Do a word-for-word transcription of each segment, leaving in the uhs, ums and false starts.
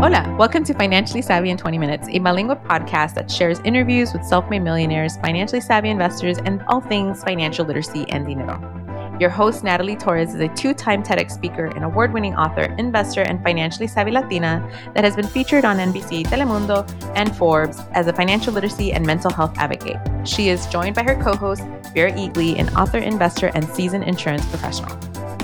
Hola, welcome to Financially Savvy in twenty minutes, a bilingual podcast that shares interviews with self-made millionaires, financially savvy investors, and all things financial literacy and dinero. Your host, Natalie Torres, is a two-time TEDx speaker and award-winning author, investor, and financially savvy Latina that has been featured on N B C, Telemundo, and Forbes as a financial literacy and mental health advocate. She is joined by her co-host, Vera Eatley, an author, investor, and seasoned insurance professional.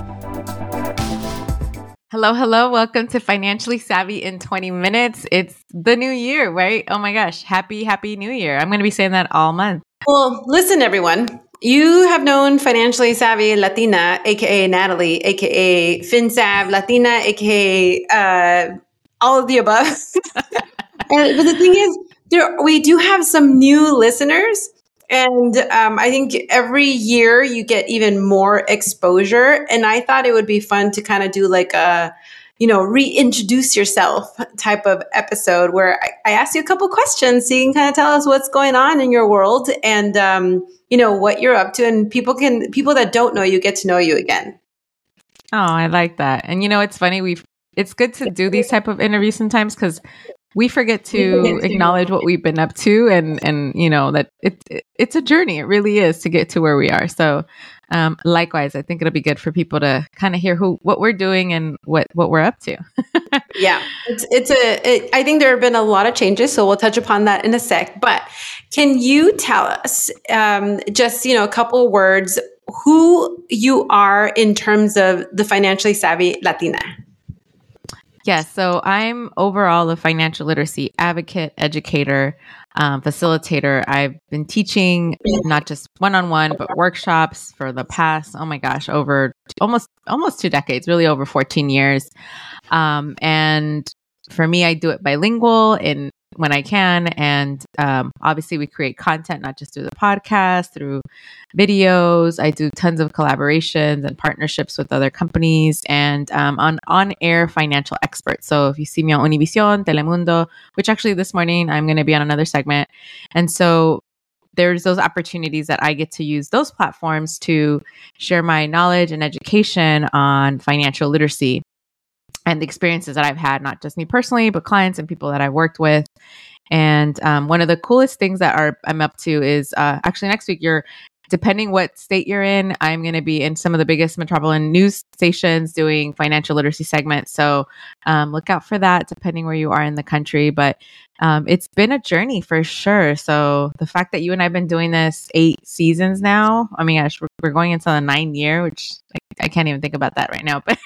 Hello, hello. Welcome to Financially Savvy in twenty minutes. It's the new year, right? Oh my gosh. Happy, happy new year. I'm going to be saying that all month. Well, listen, everyone. You have known Financially Savvy Latina, A K A Natalie, A K A FinSav Latina, A K A uh, all of the above. and, but the thing is, there, we do have some new listeners. And um, I think every year you get even more exposure. And I thought it would be fun to kind of do like a, you know, reintroduce yourself type of episode where I, I ask you a couple questions so you can kind of tell us what's going on in your world and, um, you know, what you're up to. And people can, people that don't know you get to know you again. Oh, I like that. And, you know, it's funny. We've, it's good to do these type of interviews sometimes because we forget to acknowledge what we've been up to and, and you know, that it, it it's a journey. It really is to get to where we are. So um, likewise, I think it'll be good for people to kind of hear who what we're doing and what, what we're up to. yeah, it's, it's a, it, I think there have been a lot of changes. So we'll touch upon that in a sec. But can you tell us um, just, you know, a couple of words, who you are in terms of the Financially Savvy Latina? Yes. So I'm overall a financial literacy advocate, educator, um, facilitator. I've been teaching not just one-on-one, but workshops for the past, oh my gosh, over almost, almost two decades, really over fourteen years. Um, and for me, I do it bilingual in when I can. And um, obviously we create content, not just through the podcast, through videos. I do tons of collaborations and partnerships with other companies and um, on on-air financial experts. So if you see me on Univision, Telemundo, which actually this morning I'm going to be on another segment. And so there's those opportunities that I get to use those platforms to share my knowledge and education on financial literacy and the experiences that I've had, not just me personally, but clients and people that I've worked with. And um, one of the coolest things that are I'm up to is uh, actually next week, you're depending what state you're in, I'm going to be in some of the biggest metropolitan news stations doing financial literacy segments. So um, look out for that depending where you are in the country. But um, it's been a journey for sure. So the fact that you and I have been doing this eight seasons now, I mean, gosh, we're, we're going into the ninth year, which I, I can't even think about that right now. But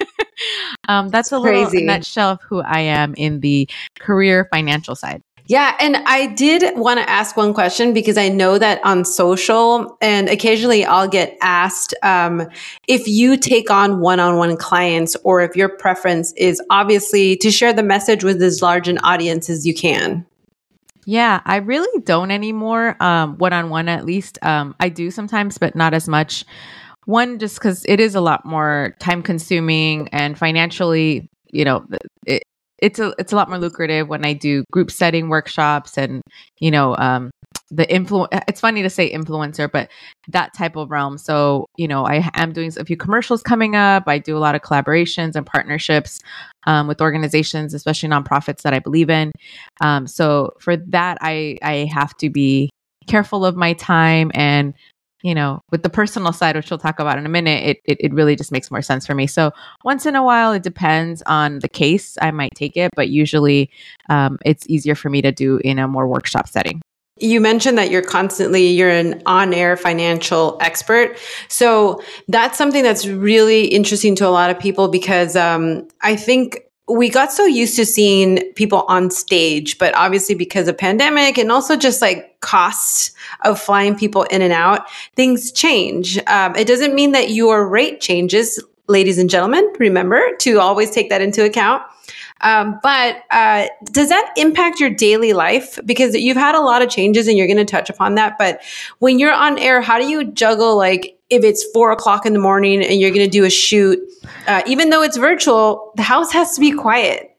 um, that's a little Crazy. nutshell of who I am in the career financial side. Yeah. And I did want to ask one question because I know that on social and occasionally I'll get asked um, if you take on one-on-one clients or if your preference is obviously to share the message with as large an audience as you can. Yeah, I really don't anymore. Um, one-on-one, at least. Um, I do sometimes, but not as much. One, just because it is a lot more time consuming and financially, you know, it, it's a it's a lot more lucrative when I do group setting workshops and, you know, um, the influ. It's funny to say influencer, but that type of realm. So, you know, I am doing a few commercials coming up. I do a lot of collaborations and partnerships um, with organizations, especially nonprofits that I believe in. Um, so for that, I I have to be careful of my time and, you know, with the personal side, which we'll talk about in a minute, it, it it really just makes more sense for me. So once in a while, it depends on the case, I might take it, but usually um, it's easier for me to do in a more workshop setting. You mentioned that you're constantly, you're an on-air financial expert. So that's something that's really interesting to a lot of people because um, I think we got so used to seeing people on stage, but obviously because of pandemic and also just like costs of flying people in and out, things change. Um, it doesn't mean that your rate changes, ladies and gentlemen. Remember to always take that into account. Um, but uh, does that impact your daily life? Because you've had a lot of changes and you're going to touch upon that. But when you're on air, how do you juggle like if it's four o'clock in the morning and you're going to do a shoot, uh, even though it's virtual, the house has to be quiet.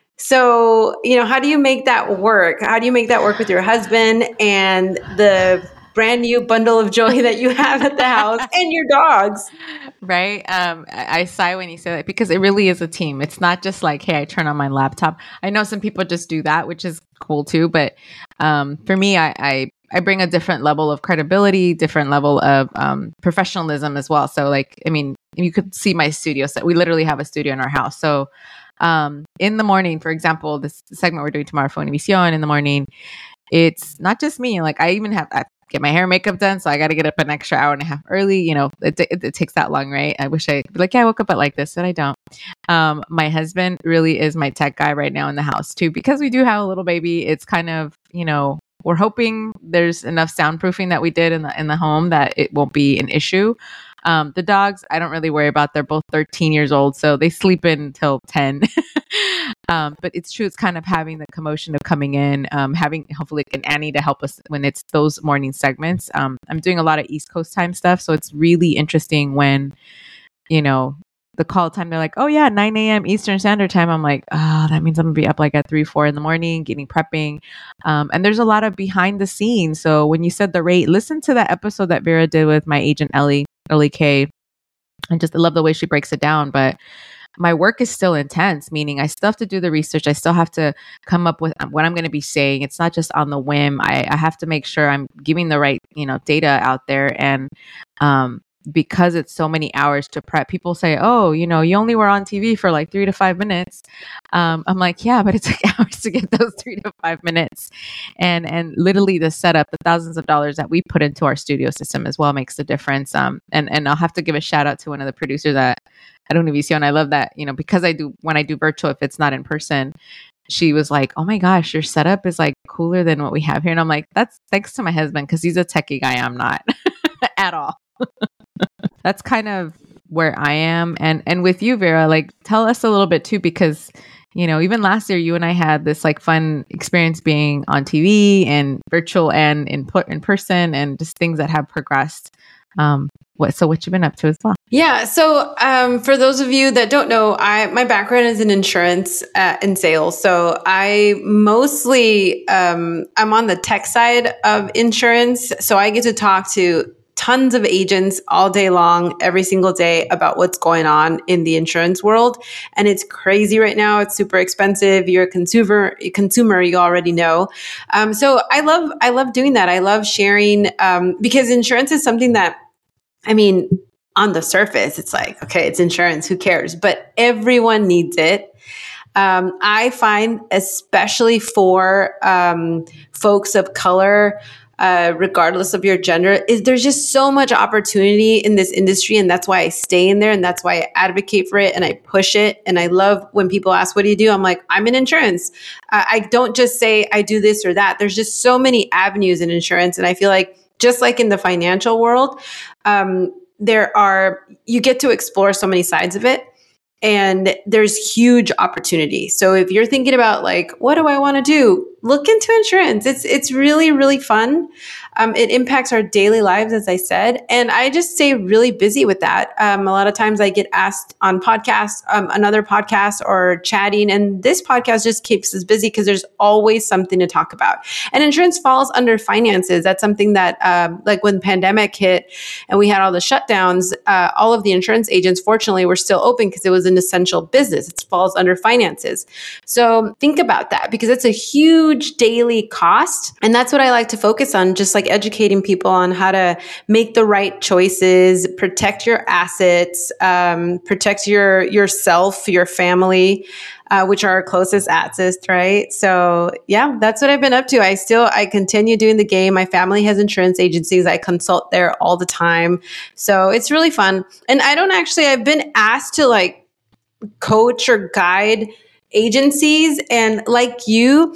So, you know, how do you make that work? How do you make that work with your husband and the brand new bundle of joy that you have at the house and your dogs? Right. Um, I, I sigh when you say that because it really is a team. It's not just like, hey, I turn on my laptop. I know some people just do that, which is cool too. But um, for me, I, I I bring a different level of credibility, different level of um, professionalism as well. So like, I mean, you could see my studio set. We literally have a studio in our house. So um, in the morning, for example, this segment we're doing tomorrow for Univision in the morning, it's not just me. Like I even have, I get my hair and makeup done. So I got to get up an extra hour and a half early. You know, it, it, it takes that long, right? I wish I could be like, yeah, I woke up at like this, but I don't. Um, my husband really is my tech guy right now in the house too, because we do have a little baby. It's kind of, you know, we're hoping there's enough soundproofing that we did in the in the home that it won't be an issue. Um, the dogs, I don't really worry about. They're both thirteen years old, so they sleep in until ten. um, but it's true. It's kind of having the commotion of coming in, um, having hopefully like an Annie to help us when it's those morning segments. Um, I'm doing a lot of East Coast time stuff, so it's really interesting when, you know, the call time, they're like, oh yeah, nine a.m. Eastern Standard Time. I'm like, oh, that means I'm gonna be up like at three, four in the morning, getting prepping. Um, and there's a lot of behind the scenes. So when you said the rate, listen to that episode that Vera did with my agent, Ellie, Ellie K. I just love the way she breaks it down. But my work is still intense, meaning I still have to do the research. I still have to come up with what I'm going to be saying. It's not just on the whim. I, I have to make sure I'm giving the right, you know, data out there. And, um, because it's so many hours to prep, people say, oh, you know, you only were on T V for like three to five minutes. Um, I'm like, yeah, but it took hours to get those three to five minutes. And and literally the setup, the thousands of dollars that we put into our studio system as well makes a difference. Um, and, and I'll have to give a shout out to one of the producers at, at Univision. I love that, you know, because I do, when I do virtual, if it's not in person, she was like, oh my gosh, your setup is like cooler than what we have here. And I'm like, that's thanks to my husband, because he's a techie guy. I'm not at all. That's kind of where I am. And and with you, Vera, like tell us a little bit too, because, you know, even last year, you and I had this like fun experience being on T V and virtual and in, in person, and just things that have progressed. Um, what, so what you've been up to as well? Yeah. So, um, for those of you that don't know, I, my background is in insurance, uh, and sales. So I mostly, um, I'm on the tech side of insurance. So I get to talk to tons of agents all day long, every single day about what's going on in the insurance world. And it's crazy right now. It's super expensive. You're a consumer, a consumer, you already know. Um, so I love, I love doing that. I love sharing, um, because insurance is something that, I mean, on the surface, it's like, okay, it's insurance, who cares? But everyone needs it. Um, I find, especially for um, folks of color, uh, regardless of your gender, is there's just so much opportunity in this industry. And that's why I stay in there. And that's why I advocate for it and I push it. And I love when people ask, what do you do? I'm like, I'm in insurance. Uh, I don't just say I do this or that. There's just so many avenues in insurance. And I feel like just like in the financial world, um, there are, you get to explore so many sides of it. And there's huge opportunity. So if you're thinking about like, what do I want to do? Look into insurance. It's it's really, really fun. Um, it impacts our daily lives, as I said. And I just stay really busy with that. Um, a lot of times I get asked on podcasts, um, another podcast or chatting. And this podcast just keeps us busy because there's always something to talk about. And insurance falls under finances. That's something that um, like when the pandemic hit and we had all the shutdowns, uh, all of the insurance agents, fortunately, were still open because it was an essential business. It falls under finances. So think about that because it's a huge daily cost. And that's what I like to focus on, just like educating people on how to make the right choices, protect your assets, um, protect your yourself, your family, uh, which are our closest assets, right? So yeah, that's what I've been up to. I still, I continue doing the game. My family has insurance agencies. I consult there all the time. So it's really fun. And I don't actually, I've been asked to like coach or guide agencies. And like you,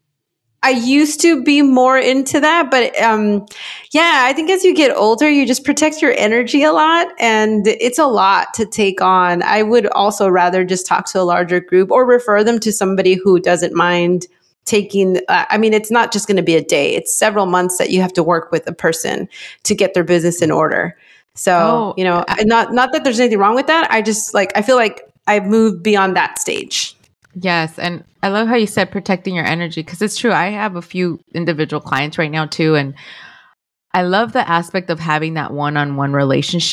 I used to be more into that, but um, yeah, I think as you get older, you just protect your energy a lot and it's a lot to take on. I would also rather just talk to a larger group or refer them to somebody who doesn't mind taking, uh, I mean, it's not just going to be a day. It's several months that you have to work with a person to get their business in order. So, oh, you know, I, not, not that there's anything wrong with that. I just like, I feel like I've moved beyond that stage. Yes. And I love how you said protecting your energy, because it's true. I have a few individual clients right now too. And I love the aspect of having that one-on-one relationship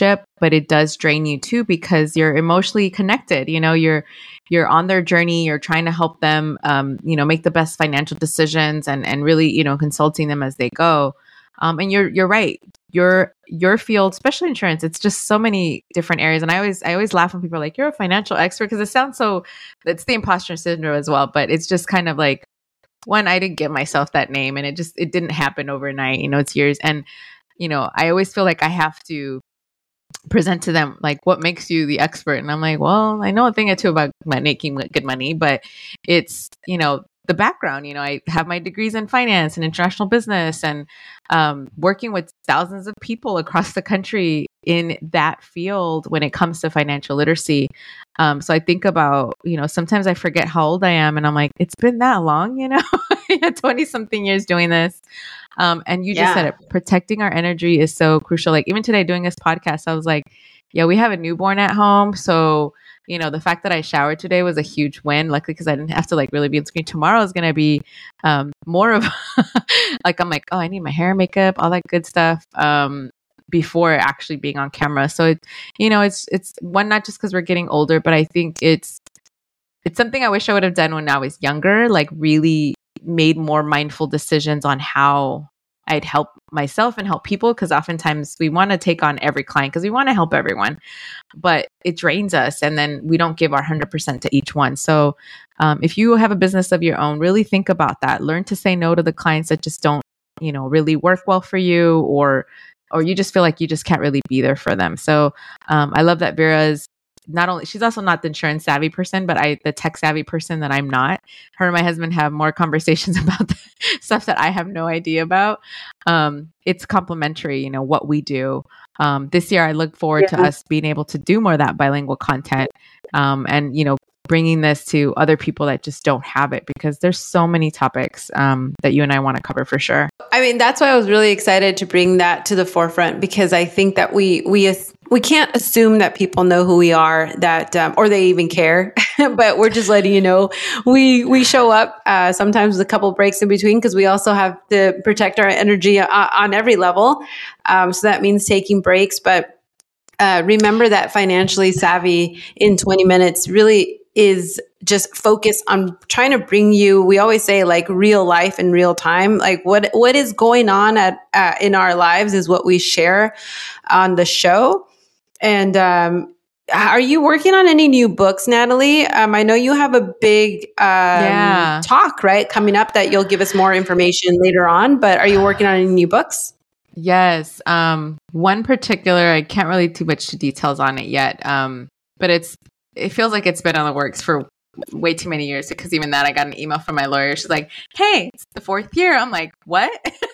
but it does drain you too, because you're emotionally connected. You know, you're, you're on their journey. You're trying to help them, um, you know, make the best financial decisions, and, and really, you know, consulting them as they go. Um, and you're, you're right. Your, your field, especially insurance, it's just so many different areas. And I always, I always laugh when people are like, you're a financial expert, because it sounds so, it's the imposter syndrome as well, but it's just kind of like, one, I didn't give myself that name, and it just, it didn't happen overnight. You know, it's years. And, you know, I always feel like I have to present to them, like, what makes you the expert? And I'm like, well, I know a thing or two about making good money, but it's, you know, the background. You know, I have my degrees in finance and international business, and um, working with thousands of people across the country in that field when it comes to financial literacy. Um, so I think about, you know, sometimes I forget how old I am, and I'm like, it's been that long, you know, twenty something years doing this. Um, and you just Yeah. said it, protecting our energy is so crucial. Like even today doing this podcast, I was like, yeah, we have a newborn at home. So, you know, the fact that I showered today was a huge win, luckily, because I didn't have to like really be on screen. Tomorrow is going to be um, more of like, I'm like, oh, I need my hair, makeup, all that good stuff. Um, before actually being on camera. So it, you know, it's, it's one, not just because we're getting older, but I think it's, it's something I wish I would have done when I was younger, like really made more mindful decisions on how I'd help myself and help people. Cause oftentimes we want to take on every client because we want to help everyone, but it drains us. And then we don't give our one hundred percent to each one. So um, if you have a business of your own, really think about that. Learn to say no to the clients that just don't, you know, really work well for you, or or you just feel like you just can't really be there for them. So um, I love that Vera's not only, she's also not the insurance savvy person, but I, the tech savvy person that I'm not. Her and my husband have more conversations about the stuff that I have no idea about. Um, it's complementary, you know, what we do. Um, this year, I look forward Yeah. to us being able to do more of that bilingual content, um, and, you know, bringing this to other people that just don't have it, because there's so many topics um, that you and I want to cover for sure. I mean, that's why I was really excited to bring that to the forefront, because I think that we we we can't assume that people know who we are, that um, or they even care. But we're just letting you know we we show up uh, sometimes with a couple breaks in between, because we also have to protect our energy uh, on every level. Um, so that means taking breaks, but uh, remember that financially savvy in twenty minutes really is just focus on trying to bring you, we always say like real life in real time. Like what, what is going on at, uh, in our lives is what we share on the show. And, um, are you working on any new books, Natalie? Um, I know you have a big, um, Yeah. talk, right, coming up that you'll give us more information later on, but are you working on any new books? Yes. Um, one particular, I can't really too much details on it yet. Um, but it's, it feels like it's been on the works for way too many years, because even that, I got an email from my lawyer. She's like, hey, it's the fourth year. I'm like, what?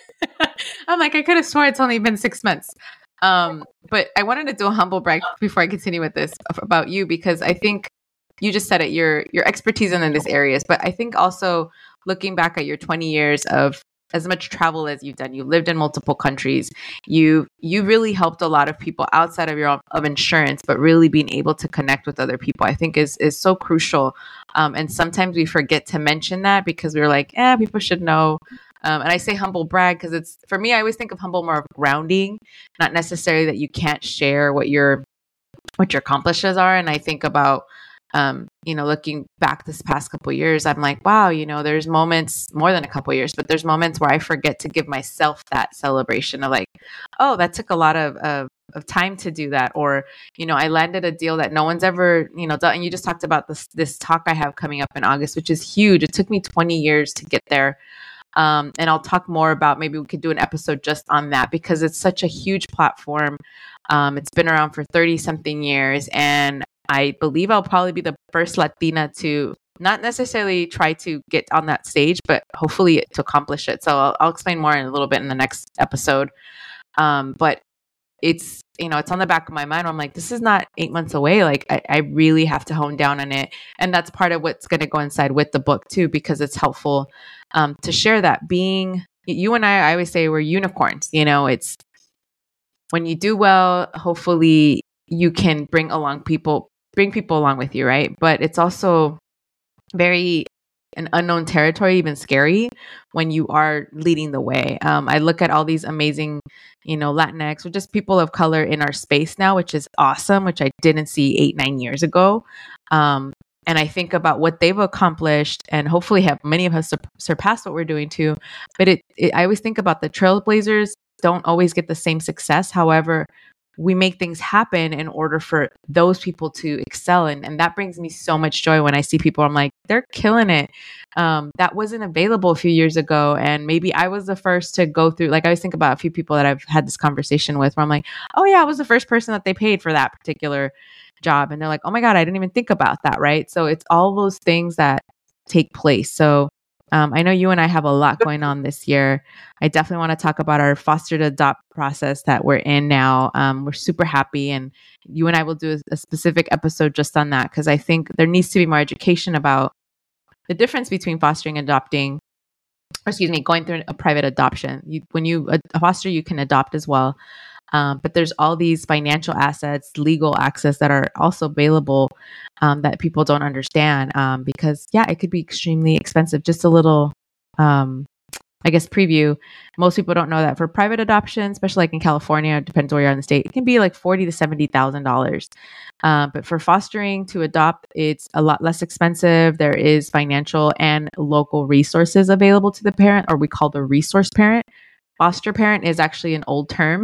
I'm like, I could have sworn it's only been six months. Um, but I wanted to do a humble brag before I continue with this about you, because I think you just said it, your, your expertise in this areas, but I think also looking back at your twenty years of as much travel as you've done, you lived in multiple countries, you you really helped a lot of people outside of your own, of insurance, but really being able to connect with other people, I think is is so crucial. Um, and sometimes we forget to mention that, because we're like, eh, people should know. Um, and I say humble brag because it's, for me, I always think of humble more of grounding, not necessarily that you can't share what your what your accomplishments are. And I think about, um, you know, looking back this past couple of years, I'm like, wow, you know, there's moments, more than a couple of years, but there's moments where I forget to give myself that celebration of like, oh, that took a lot of, of, of time to do that. Or, you know, I landed a deal that no one's ever, you know, done. And you just talked about this, this talk I have coming up in August, which is huge. It took me twenty years to get there. Um, and I'll talk more about, maybe we could do an episode just on that, because it's such a huge platform. Um, it's been around for thirty something years. And I believe I'll probably be the first Latina to not necessarily try to get on that stage, but hopefully to accomplish it. So I'll, I'll explain more in a little bit in the next episode. Um, but it's, you know, it's on the back of my mind. I'm like, this is not eight months away. Like I, I really have to hone down on it. And that's part of what's going to go inside with the book too, because it's helpful um, to share that. Being you and I, I always say we're unicorns. You know, it's when you do well, hopefully you can bring along people, bring people along with you, right? But it's also very an unknown territory, even scary when you are leading the way. Um, I look at all these amazing, you know, Latinx or just people of color in our space now, which is awesome, which I didn't see eight, nine years ago. Um, and I think about what they've accomplished and hopefully have many of us sur- surpassed what we're doing too. But it, it, I always think about the trailblazers don't always get the same success. However, we make things happen in order for those people to excel. And, and that brings me so much joy when I see people, I'm like, they're killing it. Um, that wasn't available a few years ago. And maybe I was the first to go through, like I always think about a few people that I've had this conversation with where I'm like, oh yeah, I was the first person that they paid for that particular job. And they're like, oh my God, I didn't even think about that. Right. So it's all those things that take place. So Um, I know you and I have a lot going on this year. I definitely want to talk about our foster to adopt process that we're in now. Um, we're super happy, and you and I will do a, a specific episode just on that because I think there needs to be more education about the difference between fostering and adopting, or excuse me, going through a private adoption. You, when you uh, foster, you can adopt as well. Um, but there's all these financial assets, legal access that are also available um, that people don't understand um, because, yeah, it could be extremely expensive. Just a little, um, I guess, preview. Most people don't know that for private adoption, especially like in California, it depends where you are in the state, it can be like forty to seventy thousand dollars. Uh, but for fostering to adopt, it's a lot less expensive. There is financial and local resources available to the parent, or we call the resource parent. Foster parent is actually an old term.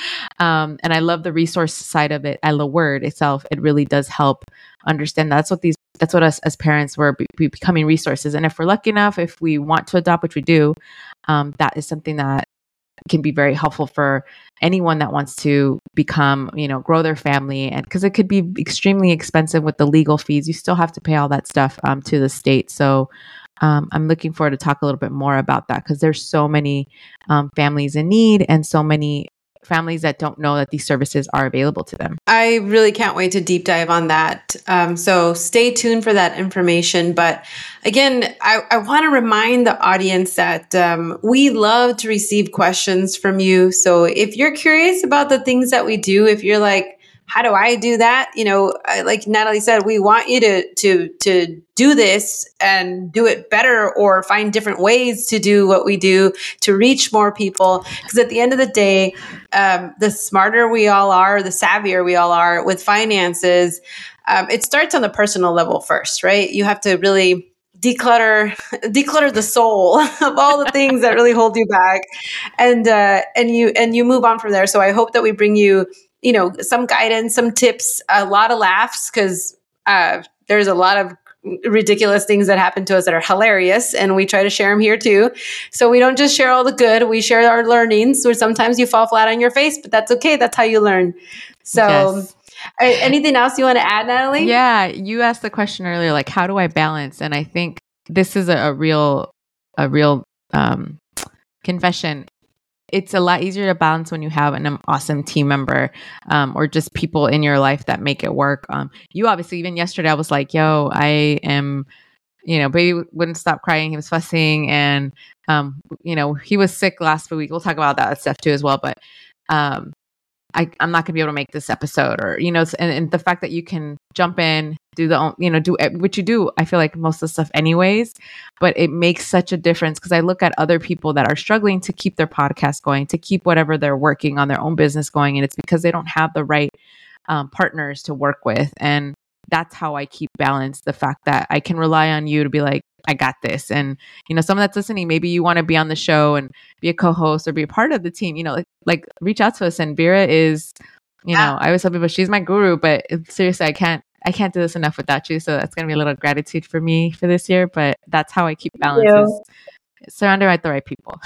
um, and I love the resource side of it. And the word itself, it really does help understand that's what these, that's what us as parents were be, be becoming resources. And if we're lucky enough, if we want to adopt, which we do, um, that is something that can be very helpful for anyone that wants to become, you know, grow their family. And because it could be extremely expensive with the legal fees, you still have to pay all that stuff um, to the state. So Um, I'm looking forward to talk a little bit more about that because there's so many um, families in need and so many families that don't know that these services are available to them. I really can't wait to deep dive on that. Um, so stay tuned for that information. But again, I, I want to remind the audience that um, we love to receive questions from you. So if you're curious about the things that we do, if you're like, how do I do that? You know, I, like Natalie said, we want you to to to do this and do it better, or find different ways to do what we do to reach more people. Because at the end of the day, um, the smarter we all are, the savvier we all are with finances. Um, it starts on the personal level first, right? You have to really declutter declutter the soul of all the things that really hold you back, and uh, and you and you move on from there. So I hope that we bring you, you know, some guidance, some tips, a lot of laughs, because uh, there's a lot of ridiculous things that happen to us that are hilarious, and we try to share them here too. So we don't just share all the good, we share our learnings, where sometimes you fall flat on your face, but that's okay. That's how you learn. So yes. Anything else you want to add, Natalie? Yeah, you asked the question earlier, like, how do I balance? And I think this is a, a real, a real um, confession. It's a lot easier to balance when you have an awesome team member um, or just people in your life that make it work. Um, you obviously, even yesterday, I was like, yo, I am, you know, baby wouldn't stop crying. He was fussing and, um, you know, he was sick last week. We'll talk about that stuff too as well. But um, I, I'm not going to be able to make this episode, or, you know, and, and the fact that you can jump in, do the, you know, do what you do. I feel like most of the stuff anyways, but it makes such a difference because I look at other people that are struggling to keep their podcast going, to keep whatever they're working on, their own business going. And it's because they don't have the right um, partners to work with. And that's how I keep balance. The fact that I can rely on you to be like, I got this. And, you know, someone that's listening, maybe you want to be on the show and be a co-host or be a part of the team, you know, like, like reach out to us. And Vera is, you know, I always tell people she's my guru, but seriously, I can't, I can't do this enough without you. So that's going to be a little gratitude for me for this year, but that's how I keep balance, is surrounded by the right people.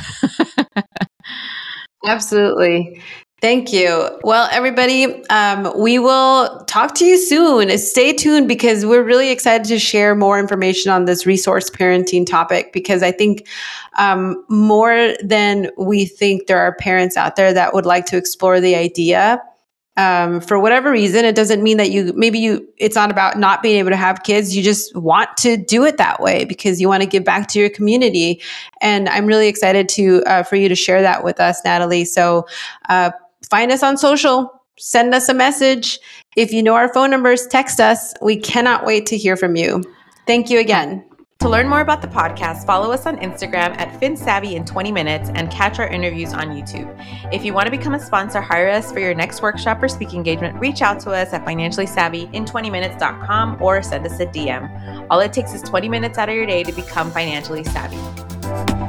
Absolutely. Thank you. Well, everybody, um, we will talk to you soon. Stay tuned because we're really excited to share more information on this resource parenting topic, because I think um, more than we think, there are parents out there that would like to explore the idea. Um, for whatever reason, it doesn't mean that you, maybe you, it's not about not being able to have kids. You just want to do it that way because you want to give back to your community. And I'm really excited to, uh, for you to share that with us, Natalie. So, uh, find us on social, send us a message. If you know our phone numbers, text us. We cannot wait to hear from you. Thank you again. To learn more about the podcast, follow us on Instagram at FinSavvy in twenty minutes and catch our interviews on YouTube. If you want to become a sponsor, hire us for your next workshop or speaking engagement, reach out to us at financially savvy in twenty minutes dot com or send us a D M. All it takes is twenty minutes out of your day to become financially savvy.